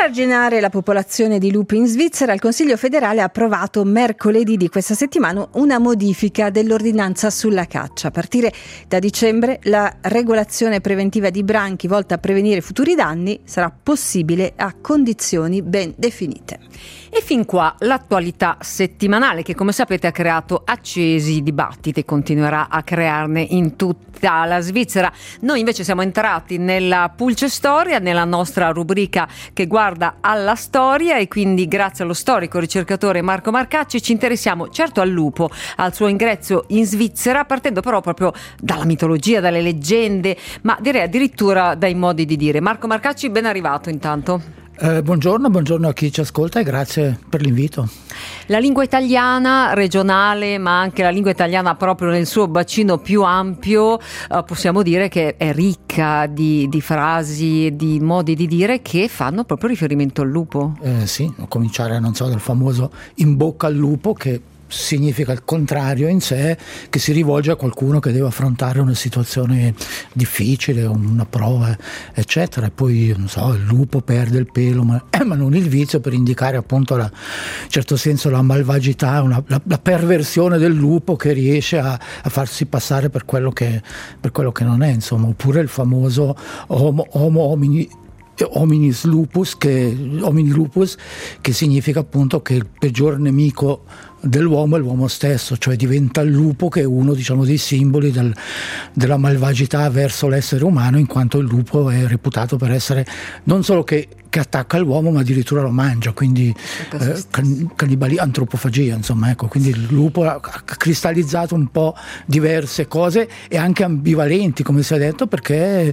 arginare la popolazione di lupi in Svizzera, il Consiglio federale ha approvato mercoledì di questa settimana una modifica dell'ordinanza sulla caccia. A partire da dicembre la regolazione preventiva di branchi volta a prevenire futuri danni sarà possibile a condizioni ben definite. E fin qua l'attualità settimanale che, come sapete, ha creato accesi dibattiti e continuerà a crearne in tutta la Svizzera. Noi invece siamo entrati nella Pulce Storia, nella nostra rubrica che guarda alla storia, e quindi grazie allo storico ricercatore Marco Marcacci ci interessiamo certo al lupo, al suo ingresso in Svizzera, partendo però proprio dalla mitologia, dalle leggende, ma direi addirittura dai modi di dire. Marco Marcacci, ben arrivato intanto. Buongiorno a chi ci ascolta e grazie per l'invito. La lingua italiana regionale, ma anche la lingua italiana proprio nel suo bacino più ampio, possiamo dire che è ricca di frasi, di modi di dire che fanno proprio riferimento al lupo. Sì, a cominciare, dal famoso in bocca al lupo, che significa il contrario in sé, che si rivolge a qualcuno che deve affrontare una situazione difficile, una prova, eccetera. E poi, il lupo perde il pelo, ma non il vizio, per indicare appunto in certo senso la malvagità, la perversione del lupo che riesce a farsi passare per quello che non è, insomma. Oppure il famoso homo hominis lupus, che significa appunto che il peggior nemico dell'uomo è l'uomo stesso, cioè diventa il lupo che è uno, dei simboli della malvagità verso l'essere umano, in quanto il lupo è reputato per essere non solo che attacca l'uomo, ma addirittura lo mangia, quindi antropofagia, insomma, ecco. Quindi il lupo ha cristallizzato un po' diverse cose e anche ambivalenti, come si è detto, perché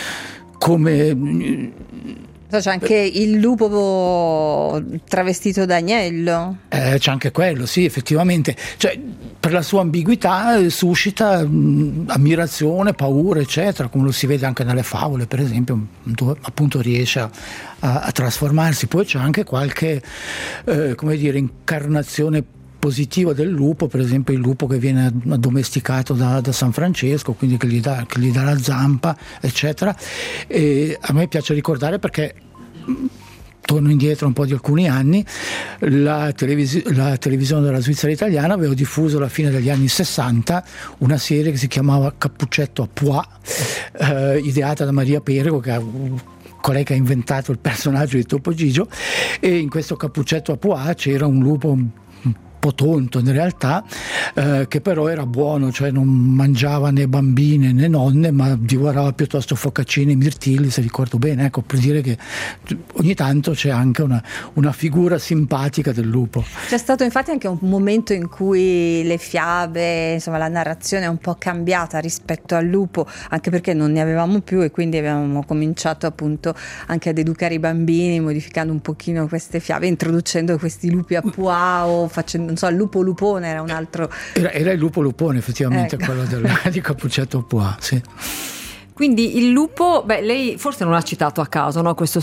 c'è anche il lupo travestito da agnello. C'è anche quello, sì, effettivamente. Cioè, per la sua ambiguità suscita ammirazione, paura, eccetera, come lo si vede anche nelle favole, per esempio, dove appunto riesce a trasformarsi. Poi c'è anche qualche, incarnazione positiva del lupo, per esempio il lupo che viene addomesticato da San Francesco, quindi che gli dà la zampa, eccetera. E a me piace ricordare, perché torno indietro un po' di alcuni anni, la televisione della Svizzera italiana aveva diffuso alla fine degli anni 60 una serie che si chiamava Cappuccetto a Pois, ideata da Maria Perego, che colei che ha inventato il personaggio di Topo Gigio, e in questo Cappuccetto a Pois c'era un lupo un po' tonto in realtà, che però era buono, cioè non mangiava né bambine né nonne, ma divorava piuttosto focaccine e mirtilli, se ricordo bene. Ecco, per dire che ogni tanto c'è anche una figura simpatica del lupo. C'è stato infatti anche un momento in cui le fiabe, insomma la narrazione è un po' cambiata rispetto al lupo, anche perché non ne avevamo più, e quindi avevamo cominciato appunto anche ad educare i bambini, modificando un pochino queste fiabe, introducendo questi lupi a pois, o facendo, il lupo lupone era un altro. Era il lupo lupone, effettivamente, ecco. Quello di Cappuccetto a Pois, sì. Quindi il lupo, lei forse non ha citato a caso, no? Questo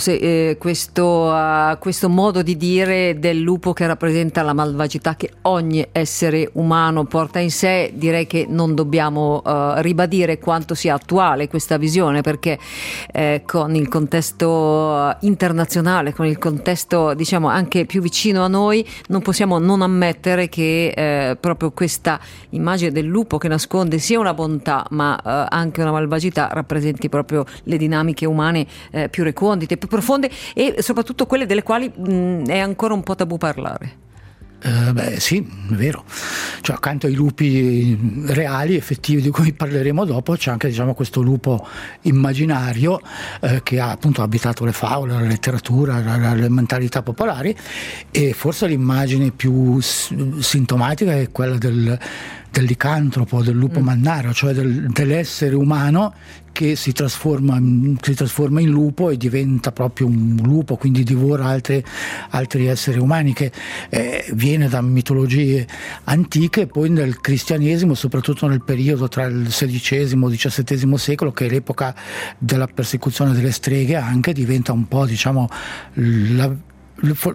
modo di dire del lupo che rappresenta la malvagità che ogni essere umano porta in sé. Direi che non dobbiamo ribadire quanto sia attuale questa visione, perché con il contesto internazionale, con il contesto diciamo anche più vicino a noi, non possiamo non ammettere che proprio questa immagine del lupo che nasconde sia una bontà ma anche una malvagità rappresenti proprio le dinamiche umane più recondite, più profonde, e soprattutto quelle delle quali è ancora un po' tabù parlare. Sì, è vero. Cioè, accanto ai lupi reali, effettivi, di cui parleremo dopo, c'è anche questo lupo immaginario che ha appunto abitato le favole, la letteratura, le mentalità popolari, e forse l'immagine più sintomatica è quella del licantropo, del lupo mannaro, cioè dell'essere umano che si trasforma in lupo e diventa proprio un lupo, quindi divora altri esseri umani, che viene da mitologie antiche. Poi nel cristianesimo, soprattutto nel periodo tra il XVI e il XVII secolo, che è l'epoca della persecuzione delle streghe, anche diventa un po'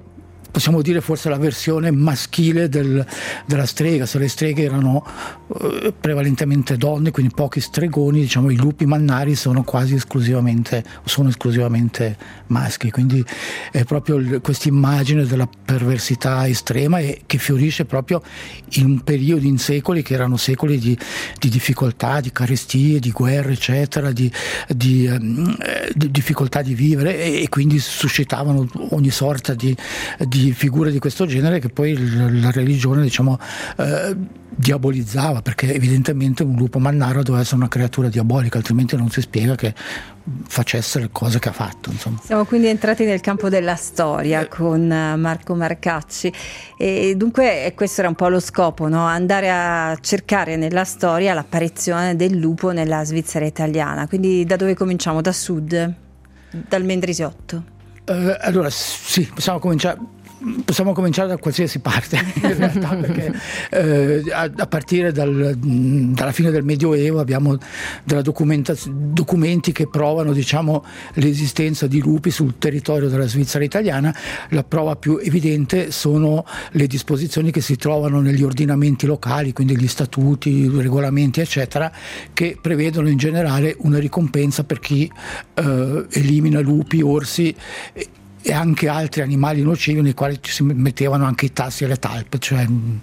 possiamo dire forse la versione maschile della strega. Se le streghe erano prevalentemente donne, quindi pochi stregoni, diciamo i lupi mannari sono esclusivamente maschi, quindi è proprio questa immagine della perversità estrema e che fiorisce proprio in un periodo, in secoli che erano secoli di difficoltà, di carestie, di guerre eccetera, di difficoltà di vivere, e quindi suscitavano ogni sorta di figure di questo genere che poi la religione, diciamo, diabolizzava, perché evidentemente un lupo mannaro doveva essere una creatura diabolica, altrimenti non si spiega che facesse le cose che ha fatto, insomma. Siamo quindi entrati nel campo della storia con Marco Marcacci, e dunque questo era un po' lo scopo, no? Andare a cercare nella storia l'apparizione del lupo nella Svizzera italiana. Quindi da dove cominciamo? Da sud? Dal Mendrisiotto? Allora sì, possiamo cominciare da qualsiasi parte in realtà, perché a partire dalla fine del Medioevo abbiamo documenti che provano, diciamo, l'esistenza di lupi sul territorio della Svizzera italiana. La prova più evidente sono le disposizioni che si trovano negli ordinamenti locali, quindi gli statuti, i regolamenti eccetera, che prevedono in generale una ricompensa per chi elimina lupi, orsi e anche altri animali nocivi, nei quali ci si mettevano anche i tassi e le talpe, cioè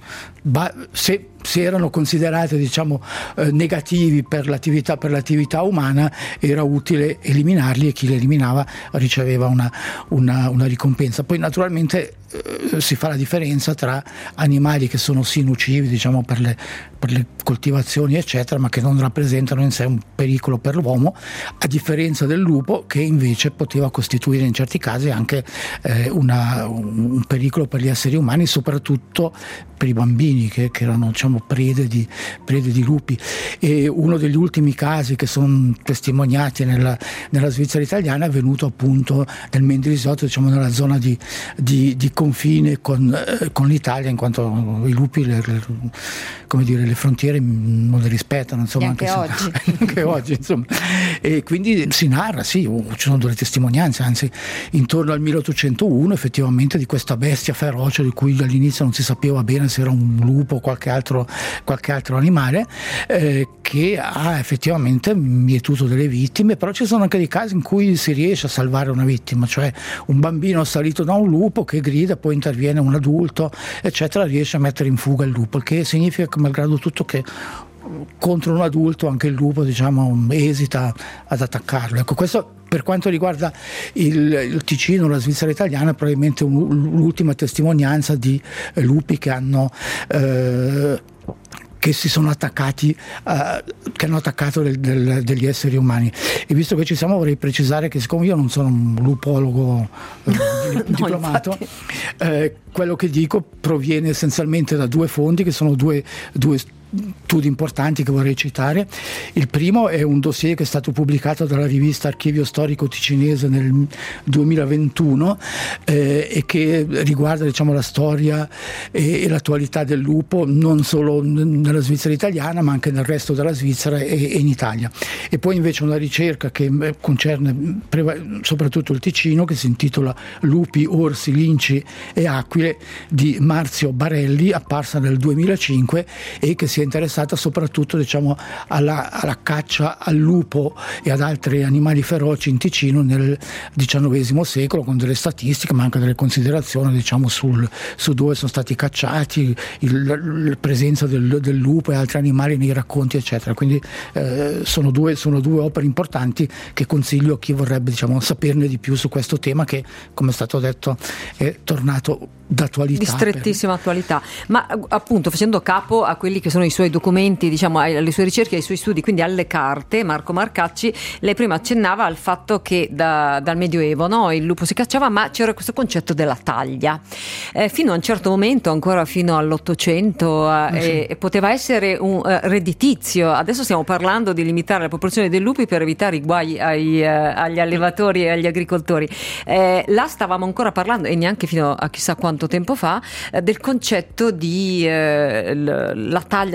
se erano considerate, diciamo, negativi per l'attività umana, era utile eliminarli, e chi li eliminava riceveva una ricompensa. Poi naturalmente si fa la differenza tra animali che sono sì nocivi, diciamo, per le coltivazioni eccetera, ma che non rappresentano in sé un pericolo per l'uomo, a differenza del lupo, che invece poteva costituire in certi casi anche un pericolo per gli esseri umani, soprattutto per i bambini che erano, diciamo, prede di lupi. E uno degli ultimi casi che sono testimoniati nella Svizzera italiana è avvenuto appunto nel Mendrisiotto, diciamo nella zona di confine con l'Italia, in quanto i lupi le frontiere non le rispettano, insomma, anche oggi insomma. E quindi si narra, sì, ci sono delle testimonianze, anzi intorno al 1801 effettivamente, di questa bestia feroce di cui all'inizio non si sapeva bene se era un lupo o qualche altro animale, che ha effettivamente mietuto delle vittime. Però ci sono anche dei casi in cui si riesce a salvare una vittima, cioè un bambino assalito da un lupo che grida, poi interviene un adulto eccetera, riesce a mettere in fuga il lupo, il che significa che malgrado tutto che contro un adulto anche il lupo, diciamo, esita ad attaccarlo. Ecco, questo per quanto riguarda il Ticino, la Svizzera italiana, è probabilmente l'ultima testimonianza di lupi che hanno che si sono attaccati, che hanno attaccato degli esseri umani. E visto che ci siamo, vorrei precisare che, siccome io non sono un lupologo diplomato, quello che dico proviene essenzialmente da due fonti, che sono due studi importanti che vorrei citare. Il primo è un dossier che è stato pubblicato dalla rivista Archivio Storico Ticinese nel 2021 e che riguarda, diciamo, la storia e l'attualità del lupo non solo nella Svizzera italiana ma anche nel resto della Svizzera e in Italia. E poi invece una ricerca che concerne soprattutto il Ticino, che si intitola Lupi, orsi, linci e aquile, di Marzio Barelli, apparsa nel 2005, e che si è interessata soprattutto, diciamo, alla caccia al lupo e ad altri animali feroci in Ticino nel XIX secolo, con delle statistiche ma anche delle considerazioni, diciamo, su dove sono stati cacciati, la presenza del lupo e altri animali nei racconti eccetera. Quindi sono due opere importanti che consiglio a chi vorrebbe, diciamo, saperne di più su questo tema che, come è stato detto, è tornato d'attualità, di strettissima attualità. Ma appunto, facendo capo a quelli che sono i suoi documenti, diciamo, alle sue ricerche, ai suoi studi, quindi alle carte, Marco Marcacci, lei prima accennava al fatto che dal Medioevo, no, il lupo si cacciava, ma c'era questo concetto della taglia. Fino a un certo momento, ancora fino all'Ottocento, sì, poteva essere un redditizio. Adesso stiamo parlando di limitare la popolazione dei lupi per evitare i guai agli allevatori e agli agricoltori. Là stavamo ancora parlando, e neanche fino a chissà quanto tempo fa, del concetto di la taglia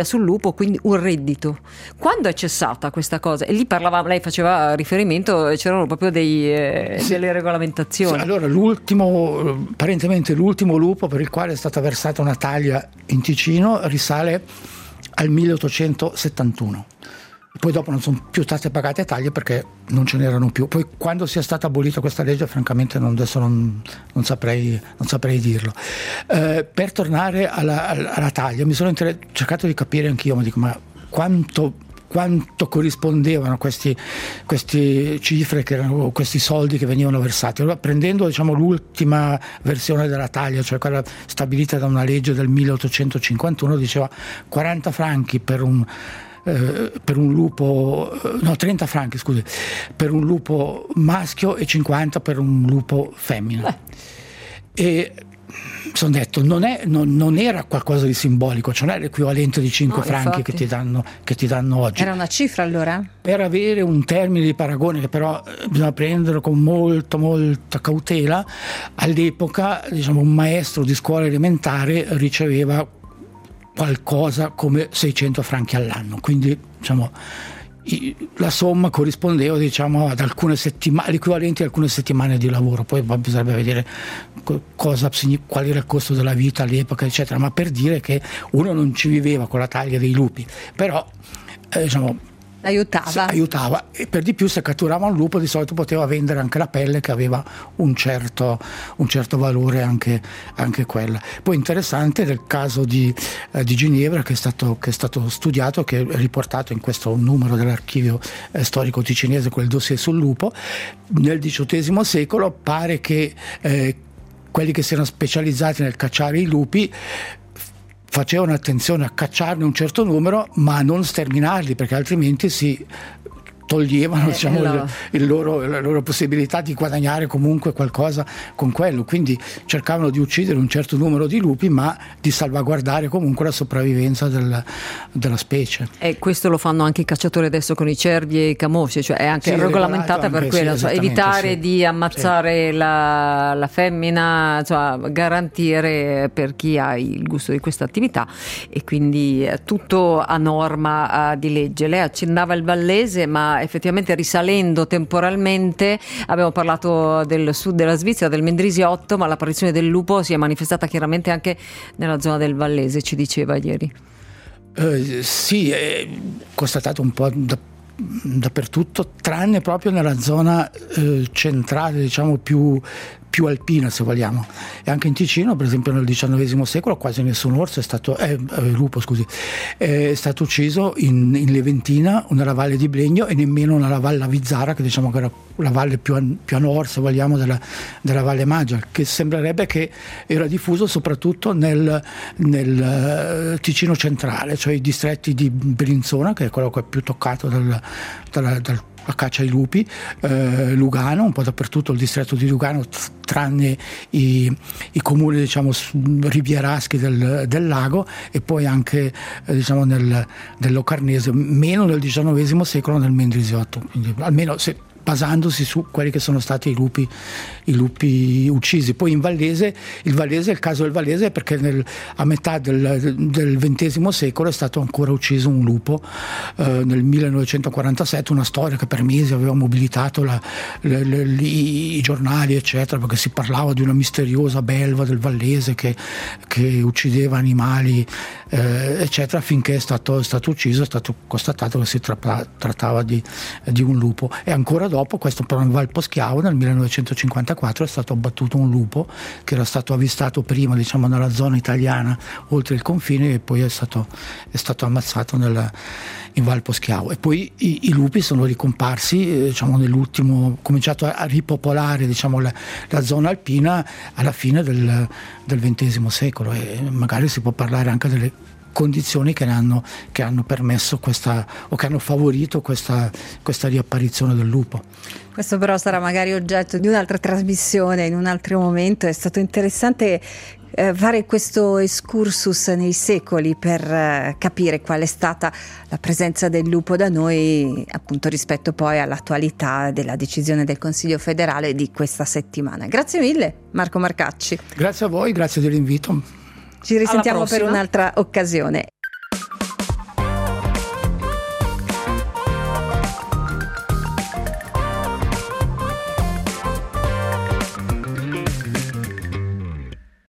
taglia sul lupo, quindi un reddito. Quando è cessata questa cosa? E lì lei faceva riferimento, c'erano proprio delle regolamentazioni. Sì, allora apparentemente l'ultimo lupo per il quale è stata versata una taglia in Ticino risale al 1871. Poi dopo non sono più state pagate taglie perché non ce n'erano più. Poi quando sia stata abolita questa legge, francamente adesso non saprei dirlo. Per tornare alla taglia, mi sono cercato di capire anch'io, ma quanto corrispondevano queste cifre, che erano questi soldi che venivano versati. Allora, prendendo l'ultima versione della taglia, cioè quella stabilita da una legge del 1851, diceva 40 franchi per un lupo, no, 30 franchi, scusi, per un lupo maschio e 50 per un lupo femmina. E sono detto, non era qualcosa di simbolico, cioè non è l'equivalente di 5 franchi che ti danno oggi. Era una cifra allora? Per avere un termine di paragone che però bisogna prendere con molta cautela, all'epoca un maestro di scuola elementare riceveva qualcosa come 600 franchi all'anno, quindi la somma corrispondeva ad alcune settimane, l'equivalente di alcune settimane di lavoro. Poi bisognerebbe vedere qual era il costo della vita all'epoca, eccetera, ma per dire che uno non ci viveva con la taglia dei lupi, però aiutava, e per di più se catturava un lupo di solito poteva vendere anche la pelle, che aveva un certo valore anche quella. Poi interessante del caso di Ginevra che è stato studiato, che è riportato in questo numero dell'archivio storico ticinese, quel dossier sul lupo. Nel XVIII secolo pare che quelli che si erano specializzati nel cacciare i lupi facevano attenzione a cacciarne un certo numero ma a non sterminarli, perché altrimenti si toglievano la loro possibilità di guadagnare comunque qualcosa con quello. Quindi cercavano di uccidere un certo numero di lupi ma di salvaguardare comunque la sopravvivenza della specie. E questo lo fanno anche i cacciatori adesso con i cervi e i camosci, cioè è anche regolamentata per quello, evitare di ammazzare la femmina, garantire per chi ha il gusto di questa attività, e quindi tutto a norma di legge. Lei accennava il vallese, ma effettivamente risalendo temporalmente abbiamo parlato del sud della Svizzera, del Mendrisiotto, ma l'apparizione del lupo si è manifestata chiaramente anche nella zona del Vallese, ci diceva ieri. Sì, è constatato un po' dappertutto, tranne proprio nella zona centrale, più alpina, se vogliamo. E anche in Ticino, per esempio nel XIX secolo, quasi nessun orso lupo è stato ucciso in Leventina, nella valle di Blegno, e nemmeno nella valle Avizzara, che che era la valle più a nord, se vogliamo, della Valle Maggia, che sembrerebbe che era diffuso soprattutto nel Ticino centrale, cioè i distretti di Bellinzona, che è quello che è più toccato dalla caccia ai lupi, Lugano, un po' dappertutto il distretto di Lugano, tranne i comuni rivieraschi del lago, e poi anche nel Locarnese, meno nel XIX secolo nel Mendrisiotto, quindi almeno basandosi su quelli che sono stati i lupi uccisi. Poi il caso del Vallese è perché a metà del XX secolo è stato ancora ucciso un lupo, nel 1947, una storia che per mesi aveva mobilitato i giornali, eccetera, perché si parlava di una misteriosa belva del Vallese che uccideva animali, eccetera, finché è stato ucciso, è stato constatato che si trattava di un lupo. E ancora dopo, questo però in Val Poschiavo, nel 1954 è stato abbattuto un lupo che era stato avvistato prima nella zona italiana oltre il confine, e poi è stato ammazzato in Val Poschiavo. E poi i lupi sono ricomparsi nell'ultimo, cominciato a ripopolare la zona alpina alla fine del XX secolo, e magari si può parlare anche delle condizioni che hanno permesso o che hanno favorito questa riapparizione del lupo. Questo però sarà magari oggetto di un'altra trasmissione in un altro momento. È stato interessante fare questo excursus nei secoli per capire qual è stata la presenza del lupo da noi, appunto, rispetto poi all'attualità della decisione del Consiglio federale di questa settimana. Grazie mille, Marco Marcacci. Grazie a voi, grazie dell'invito. Ci risentiamo per un'altra occasione.